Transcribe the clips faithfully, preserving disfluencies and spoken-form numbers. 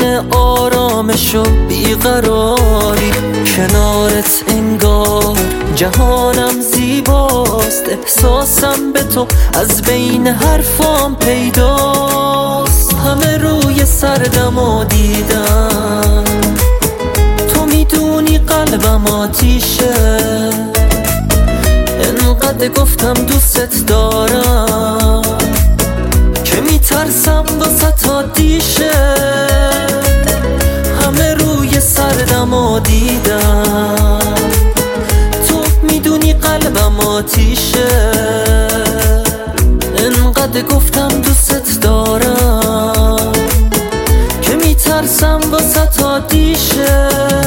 آرامش و بیقراری، کنارت انگار جهانم زیباست. احساسم به تو از بین حرفام پیداست. همه روی سردم و دیدم، تو میدونی قلبم آتیشه. انقدر گفتم دوست دارم که میترسم واسه عادیشه. همه روی سردم و دیدم، تو میدونی قلبم آتیشه. انقدر گفتم دوست دارم که میترسم واسه عادیشه.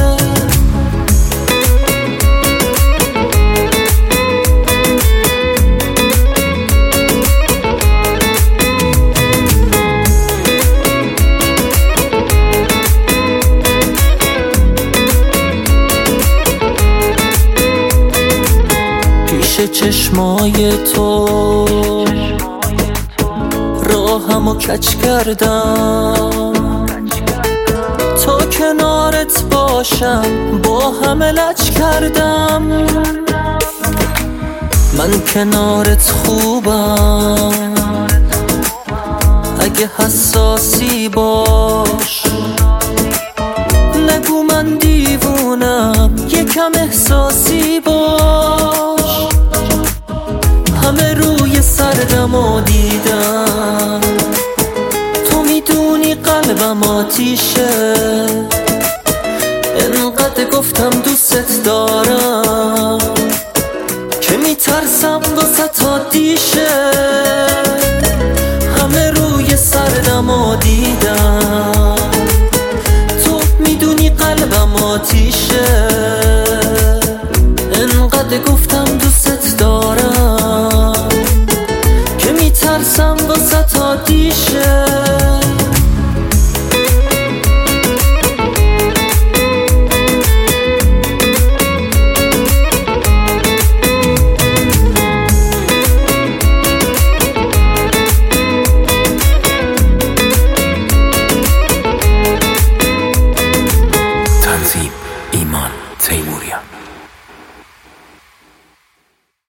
چشمای تو راهمو کج کردم، تا کنارت باشم با همه لج کردم. من کنارت خوبم، اگه حساسی باش. نگو من دیوونم، یکم احساسی باش. همه روی سردم و دیدم، تو میدونی قلبم آتیشه. انقدر گفتم دوست دارم که میترسم واسه عادیشه. همه روی سردم و دیدم، تو میدونی قلبم آتیشه. انقدر گفتم دوست دارم که میترسم واسه عادیشه.